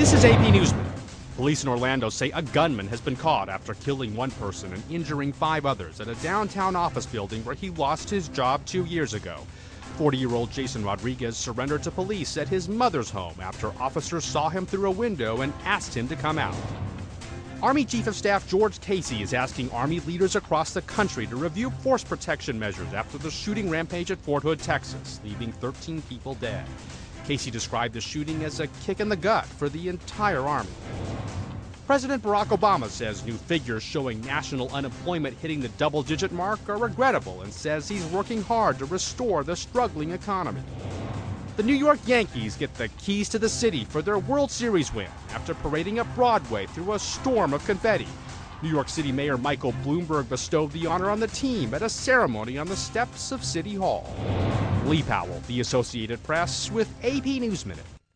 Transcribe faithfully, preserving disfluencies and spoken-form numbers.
This is A P News Minute. Police in Orlando say a gunman has been caught after killing one person and injuring five others at a downtown office building where he lost his job two years ago. forty-year-old Jason Rodriguez surrendered to police at his mother's home after officers saw him through a window and asked him to come out. Army Chief of Staff George Casey is asking Army leaders across the country to review force protection measures after the shooting rampage at Fort Hood, Texas, leaving thirteen people dead. Casey described the shooting as a kick in the gut for the entire Army. President Barack Obama says new figures showing national unemployment hitting the double-digit mark are regrettable and says he's working hard to restore the struggling economy. The New York Yankees get the keys to the city for their World Series win after parading up Broadway through a storm of confetti. New York City Mayor Michael Bloomberg bestowed the honor on the team at a ceremony on the steps of City Hall. Lee Powell, The Associated Press, with A P News Minute.